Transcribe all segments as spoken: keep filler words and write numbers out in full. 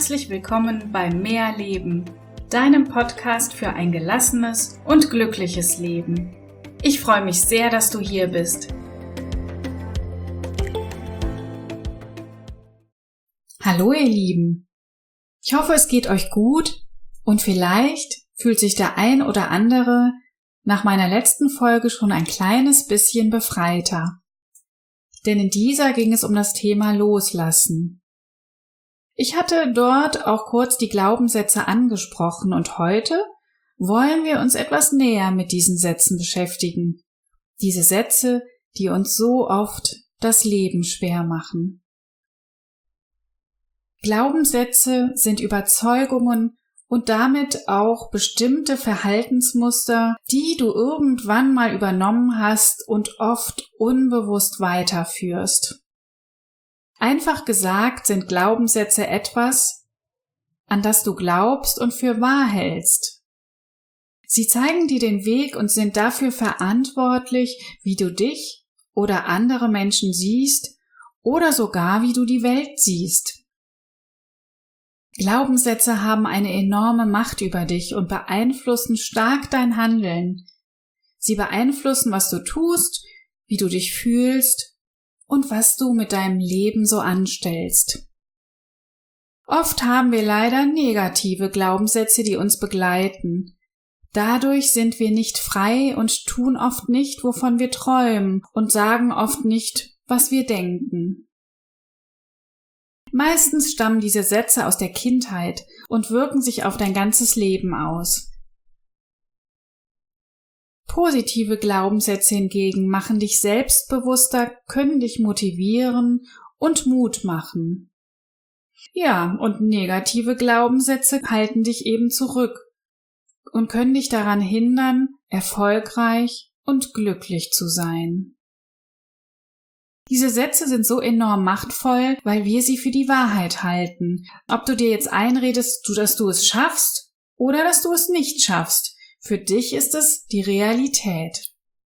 Herzlich willkommen bei Mehr Leben, deinem Podcast für ein gelassenes und glückliches Leben. Ich freue mich sehr, dass du hier bist. Hallo ihr Lieben, ich hoffe, es geht euch gut und vielleicht fühlt sich der ein oder andere nach meiner letzten Folge schon ein kleines bisschen befreiter. Denn in dieser ging es um das Thema Loslassen. Ich hatte dort auch kurz die Glaubenssätze angesprochen und heute wollen wir uns etwas näher mit diesen Sätzen beschäftigen. Diese Sätze, die uns so oft das Leben schwer machen. Glaubenssätze sind Überzeugungen und damit auch bestimmte Verhaltensmuster, die du irgendwann mal übernommen hast und oft unbewusst weiterführst. Einfach gesagt sind Glaubenssätze etwas, an das du glaubst und für wahr hältst. Sie zeigen dir den Weg und sind dafür verantwortlich, wie du dich oder andere Menschen siehst oder sogar wie du die Welt siehst. Glaubenssätze haben eine enorme Macht über dich und beeinflussen stark dein Handeln. Sie beeinflussen, was du tust, wie du dich fühlst und was du mit deinem Leben so anstellst. Oft haben wir leider negative Glaubenssätze, die uns begleiten. Dadurch sind wir nicht frei und tun oft nicht, wovon wir träumen und sagen oft nicht, was wir denken. Meistens stammen diese Sätze aus der Kindheit und wirken sich auf dein ganzes Leben aus. Positive Glaubenssätze hingegen machen dich selbstbewusster, können dich motivieren und Mut machen. Ja, und negative Glaubenssätze halten dich eben zurück und können dich daran hindern, erfolgreich und glücklich zu sein. Diese Sätze sind so enorm machtvoll, weil wir sie für die Wahrheit halten. Ob du dir jetzt einredest, dass du es schaffst oder dass du es nicht schaffst, für dich ist es die Realität.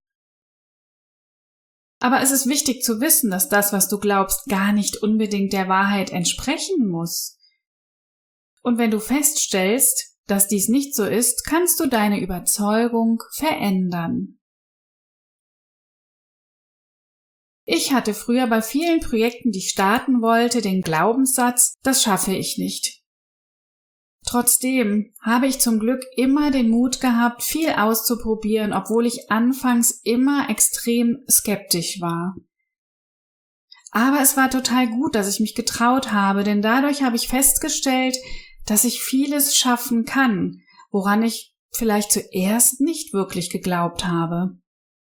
Aber es ist wichtig zu wissen, dass das, was du glaubst, gar nicht unbedingt der Wahrheit entsprechen muss. Und wenn du feststellst, dass dies nicht so ist, kannst du deine Überzeugung verändern. Ich hatte früher bei vielen Projekten, die ich starten wollte, den Glaubenssatz, das schaffe ich nicht. Trotzdem habe ich zum Glück immer den Mut gehabt, viel auszuprobieren, obwohl ich anfangs immer extrem skeptisch war. Aber es war total gut, dass ich mich getraut habe, denn dadurch habe ich festgestellt, dass ich vieles schaffen kann, woran ich vielleicht zuerst nicht wirklich geglaubt habe.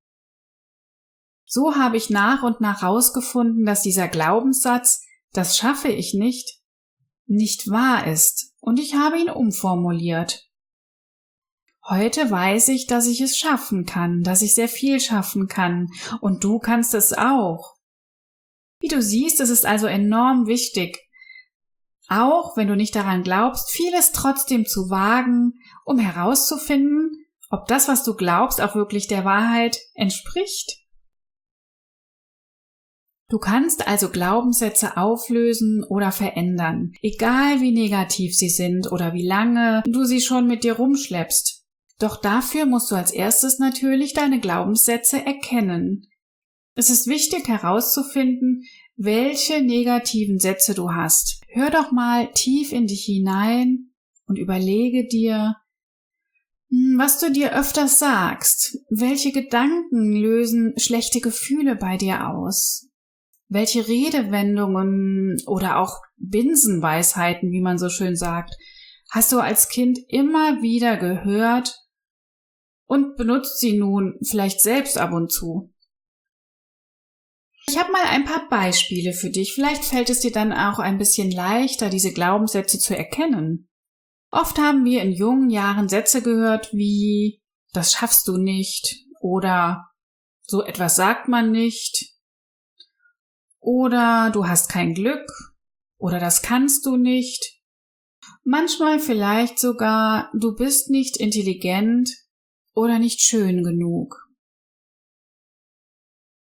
So habe ich nach und nach herausgefunden, dass dieser Glaubenssatz, das schaffe ich nicht, nicht wahr ist. Und ich habe ihn umformuliert. Heute weiß ich, dass ich es schaffen kann, dass ich sehr viel schaffen kann. Und du kannst es auch. Wie du siehst, es ist also enorm wichtig, auch wenn du nicht daran glaubst, vieles trotzdem zu wagen, um herauszufinden, ob das, was du glaubst, auch wirklich der Wahrheit entspricht. Du kannst also Glaubenssätze auflösen oder verändern, egal wie negativ sie sind oder wie lange du sie schon mit dir rumschleppst. Doch dafür musst du als erstes natürlich deine Glaubenssätze erkennen. Es ist wichtig herauszufinden, welche negativen Sätze du hast. Hör doch mal tief in dich hinein und überlege dir, was du dir öfters sagst. Welche Gedanken lösen schlechte Gefühle bei dir aus? Welche Redewendungen oder auch Binsenweisheiten, wie man so schön sagt, hast du als Kind immer wieder gehört und benutzt sie nun vielleicht selbst ab und zu? Ich habe mal ein paar Beispiele für dich. Vielleicht fällt es dir dann auch ein bisschen leichter, diese Glaubenssätze zu erkennen. Oft haben wir in jungen Jahren Sätze gehört wie, das schaffst du nicht oder so etwas sagt man nicht. Oder du hast kein Glück oder das kannst du nicht. Manchmal vielleicht sogar, du bist nicht intelligent oder nicht schön genug.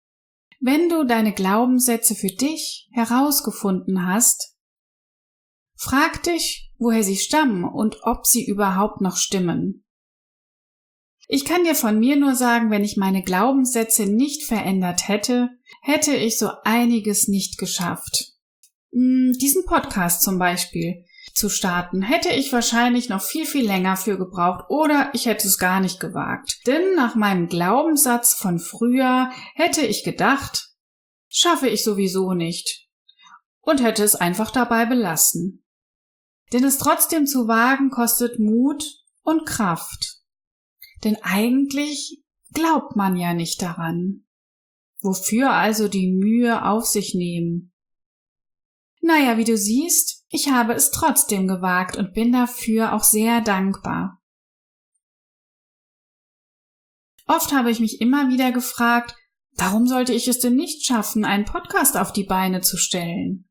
Wenn du deine Glaubenssätze für dich herausgefunden hast, Frag dich, woher sie stammen und ob sie überhaupt noch stimmen. Ich kann dir von mir nur sagen, wenn ich meine Glaubenssätze nicht verändert hätte, hätte ich so einiges nicht geschafft. Diesen Podcast zum Beispiel zu starten, hätte ich wahrscheinlich noch viel, viel länger für gebraucht oder ich hätte es gar nicht gewagt. Denn nach meinem Glaubenssatz von früher hätte ich gedacht, schaffe ich sowieso nicht und hätte es einfach dabei belassen. Denn es trotzdem zu wagen kostet Mut und Kraft. Denn eigentlich glaubt man ja nicht daran. Wofür also die Mühe auf sich nehmen? Naja, wie du siehst, ich habe es trotzdem gewagt und bin dafür auch sehr dankbar. Oft habe ich mich immer wieder gefragt, warum sollte ich es denn nicht schaffen, einen Podcast auf die Beine zu stellen?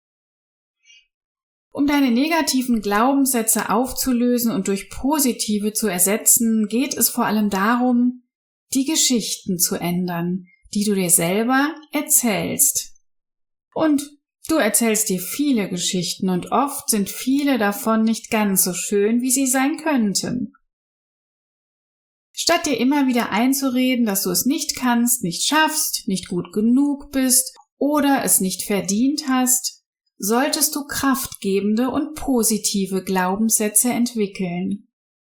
Um deine negativen Glaubenssätze aufzulösen und durch positive zu ersetzen, geht es vor allem darum, die Geschichten zu ändern, die du dir selber erzählst. Und du erzählst dir viele Geschichten und oft sind viele davon nicht ganz so schön, wie sie sein könnten. Statt dir immer wieder einzureden, dass du es nicht kannst, nicht schaffst, nicht gut genug bist oder es nicht verdient hast, solltest du kraftgebende und positive Glaubenssätze entwickeln.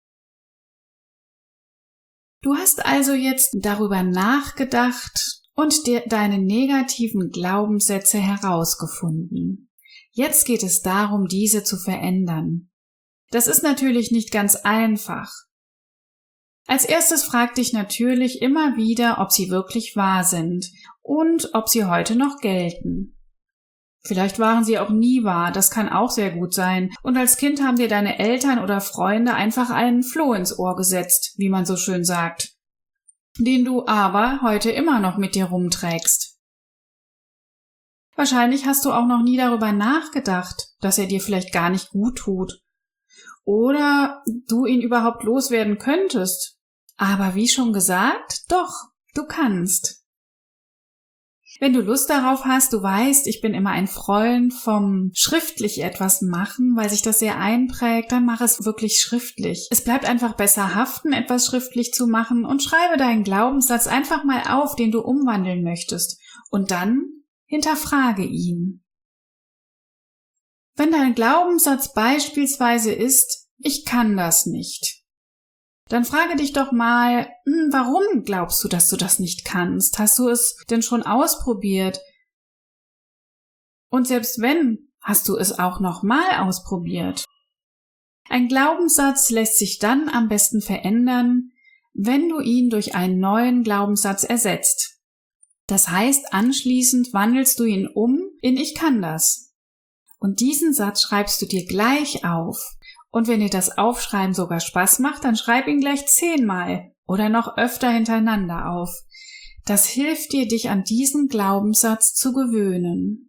Du hast also jetzt darüber nachgedacht und dir deine negativen Glaubenssätze herausgefunden. Jetzt geht es darum, diese zu verändern. Das ist natürlich nicht ganz einfach. Als erstes frag dich natürlich immer wieder, ob sie wirklich wahr sind und ob sie heute noch gelten. Vielleicht waren sie auch nie wahr, das kann auch sehr gut sein. Und als Kind haben dir deine Eltern oder Freunde einfach einen Floh ins Ohr gesetzt, wie man so schön sagt, den du aber heute immer noch mit dir rumträgst. Wahrscheinlich hast du auch noch nie darüber nachgedacht, dass er dir vielleicht gar nicht gut tut. Oder du ihn überhaupt loswerden könntest. Aber wie schon gesagt, doch, du kannst. Wenn du Lust darauf hast, du weißt, ich bin immer ein Freund vom schriftlich etwas machen, weil sich das sehr einprägt, dann mach es wirklich schriftlich. Es bleibt einfach besser haften, etwas schriftlich zu machen und schreibe deinen Glaubenssatz einfach mal auf, den du umwandeln möchtest. Und dann hinterfrage ihn. Wenn dein Glaubenssatz beispielsweise ist, ich kann das nicht, dann frage dich doch mal, hm, warum glaubst du, dass du das nicht kannst? Hast du es denn schon ausprobiert? Und selbst wenn, hast du es auch nochmal ausprobiert? Ein Glaubenssatz lässt sich dann am besten verändern, wenn du ihn durch einen neuen Glaubenssatz ersetzt. Das heißt, anschließend wandelst du ihn um in Ich kann das. Und diesen Satz schreibst du dir gleich auf. Und wenn dir das Aufschreiben sogar Spaß macht, dann schreib ihn gleich zehnmal oder noch öfter hintereinander auf. Das hilft dir, dich an diesen Glaubenssatz zu gewöhnen.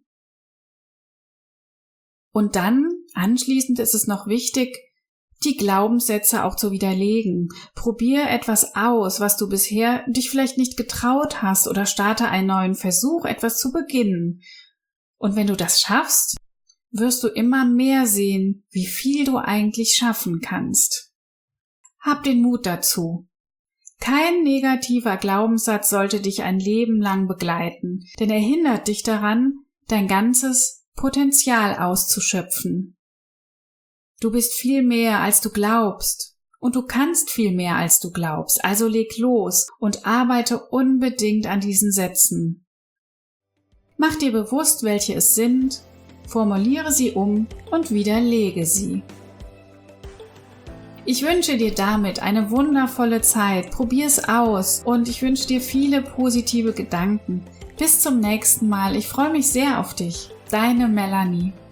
Und dann, anschließend ist es noch wichtig, die Glaubenssätze auch zu widerlegen. Probier etwas aus, was du bisher dich vielleicht nicht getraut hast, oder starte einen neuen Versuch, etwas zu beginnen. Und wenn du das schaffst, wirst du immer mehr sehen, wie viel du eigentlich schaffen kannst. Hab den Mut dazu. Kein negativer Glaubenssatz sollte dich ein Leben lang begleiten, denn er hindert dich daran, dein ganzes Potenzial auszuschöpfen. Du bist viel mehr, als du glaubst, und du kannst viel mehr, als du glaubst, also leg los und arbeite unbedingt an diesen Sätzen. Mach dir bewusst, welche es sind, formuliere sie um und widerlege sie. Ich wünsche dir damit eine wundervolle Zeit, probier's aus und ich wünsche dir viele positive Gedanken. Bis zum nächsten Mal, ich freue mich sehr auf dich. Deine Melanie.